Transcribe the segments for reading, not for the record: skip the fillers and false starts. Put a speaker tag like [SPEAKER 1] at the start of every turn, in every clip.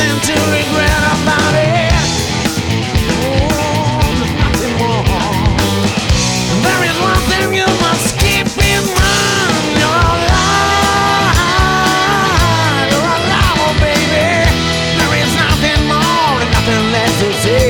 [SPEAKER 1] nothing to regret about it. Oh, there's nothing more. There is one thing you must keep in mind. You're alive, oh baby. There is nothing more and nothing less to say.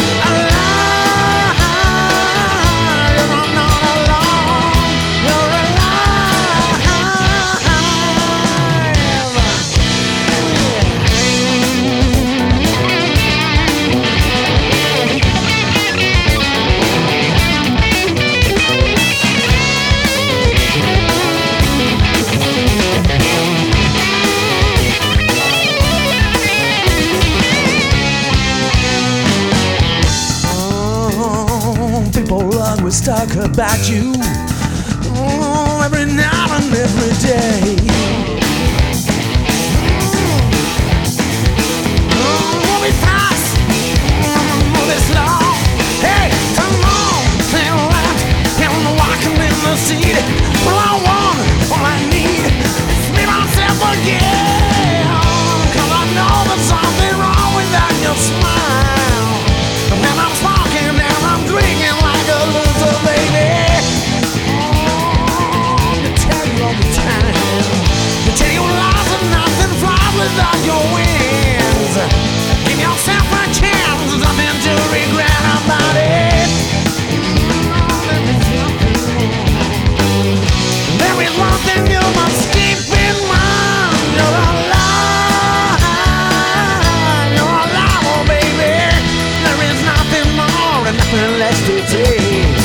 [SPEAKER 1] People always talk about you, oh, every night and every day. We'll be fast, we'll be slow. Hey, come on, turn left, and walking in the seat. All I want, all I need is me, myself again. 'Cause I know there's something wrong without your smile. When I'm smoking and I'm drinking like a loser, baby. Oh, they tell you all the time. They tell you lies and nothing flies without your wings. Give yourself a chance, there's nothing to regret about it. There is one thing you must keep in mind. You're alive, oh baby. There is nothing more and nothing less to take.